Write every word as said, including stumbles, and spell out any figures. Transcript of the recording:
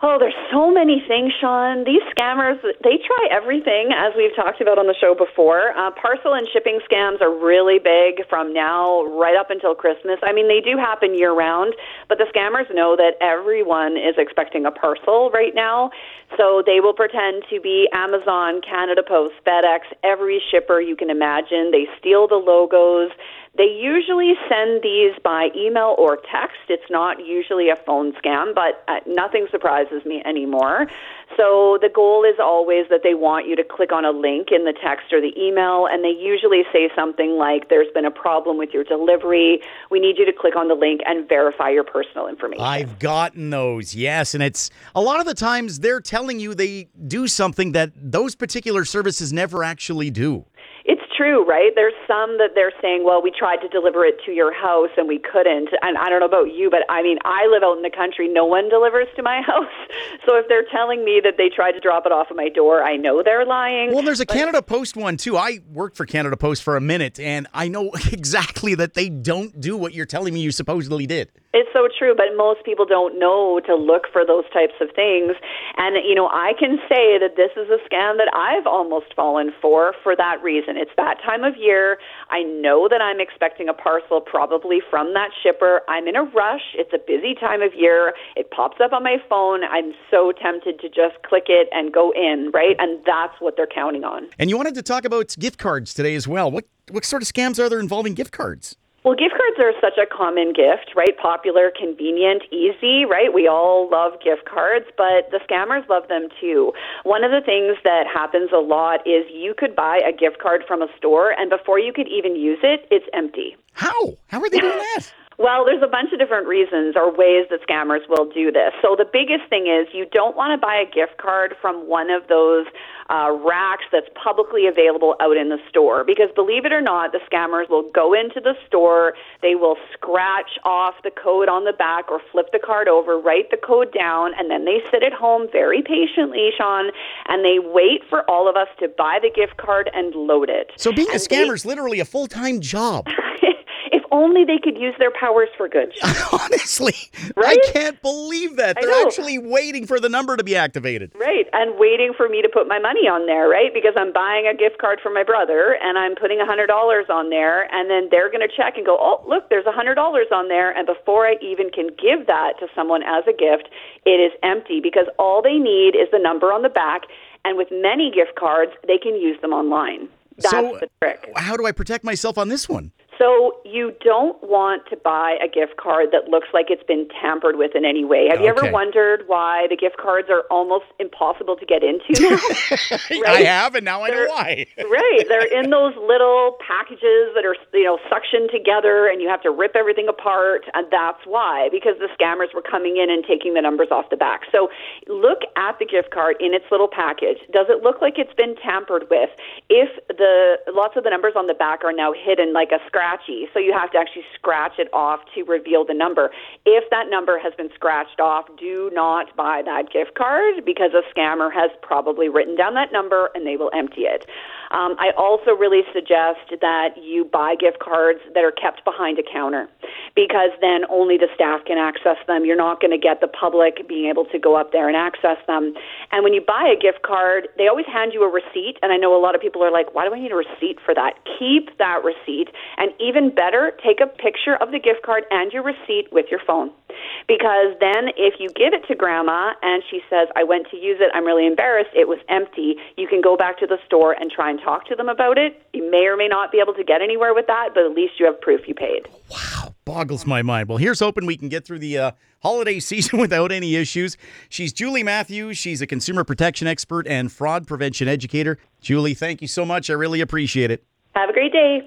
Oh, there's so many things, Sean. These scammers, they try everything, as we've talked about on the show before. Uh, parcel and shipping scams are really big from now right up until Christmas. I mean, they do happen year-round, but the scammers know that everyone is expecting a parcel right now, so they will pretend to be Amazon, Canada Post, FedEx, every shipper you can imagine. They steal the logos. They usually send these by email or text. It's not usually a phone scam, but uh, nothing surprises me anymore. So the goal is always that they want you to click on a link in the text or the email, and they usually say something like, there's been a problem with your delivery. We need you to click on the link and verify your personal information. I've gotten those, yes. And it's a lot of the times they're telling you they do something that those particular services never actually do. It's true, right? There's some that they're saying, well, we tried to deliver it to your house and we couldn't. And I don't know about you, but I mean, I live out in the country. No one delivers to my house. So if they're telling me that they tried to drop it off at my door, I know they're lying. Well, there's a but- Canada Post one, too. I worked for Canada Post for a minute, and I know exactly that they don't do what you're telling me you supposedly did. It's so true, but most people don't know to look for those types of things. And, you know, I can say that this is a scam that I've almost fallen for for that reason. It's that time of year. I know that I'm expecting a parcel probably from that shipper. I'm in a rush. It's a busy time of year. It pops up on my phone. I'm so tempted to just click it and go in, right? And that's what they're counting on. And you wanted to talk about gift cards today as well. What, what sort of scams are there involving gift cards? Well, gift cards are such a common gift, right? Popular, convenient, easy, right? We all love gift cards, but the scammers love them too. One of the things that happens a lot is you could buy a gift card from a store, and before you could even use it, it's empty. How? How are they doing that? Well, there's a bunch of different reasons or ways that scammers will do this. So the biggest thing is you don't want to buy a gift card from one of those uh, racks that's publicly available out in the store. Because believe it or not, the scammers will go into the store, they will scratch off the code on the back or flip the card over, write the code down, and then they sit at home very patiently, Sean, and they wait for all of us to buy the gift card and load it. So being and a scammer is literally a full-time job. If only they could use their powers for good. Honestly, right? I can't believe that. They're actually waiting for the number to be activated. Right, and waiting for me to put my money on there, right? Because I'm buying a gift card for my brother, and I'm putting one hundred dollars on there, and then they're going to check and go, oh, look, there's one hundred dollars on there, and before I even can give that to someone as a gift, it is empty, because all they need is the number on the back, and with many gift cards, they can use them online. That's so, the trick. How do I protect myself on this one? So you don't want to buy a gift card that looks like it's been tampered with in any way. Have you Okay. ever wondered why the gift cards are almost impossible to get into now? Right? I have, and now I know why. Right. They're in those little packages that are, you know, suctioned together, and you have to rip everything apart, and that's why, because the scammers were coming in and taking the numbers off the back. So look at the gift card in its little package. Does it look like it's been tampered with? If the lots of the numbers on the back are now hidden like a scratch, so you have to actually scratch it off to reveal the number. If that number has been scratched off, do not buy that gift card, because a scammer has probably written down that number and they will empty it. Um, I also really suggest that you buy gift cards that are kept behind a counter, because then only the staff can access them. You're not going to get the public being able to go up there and access them. And when you buy a gift card, they always hand you a receipt, and I know a lot of people are like, why do I need a receipt for that? Keep that receipt, and even better, take a picture of the gift card and your receipt with your phone. Because then if you give it to Grandma and she says, I went to use it, I'm really embarrassed, it was empty, you can go back to the store and try and talk to them about it. You may or may not be able to get anywhere with that, but at least you have proof you paid. Wow, boggles my mind. Well, here's hoping we can get through the uh, holiday season without any issues. She's Julie Matthews. She's a consumer protection expert and fraud prevention educator. Julie, thank you so much. I really appreciate it. Have a great day.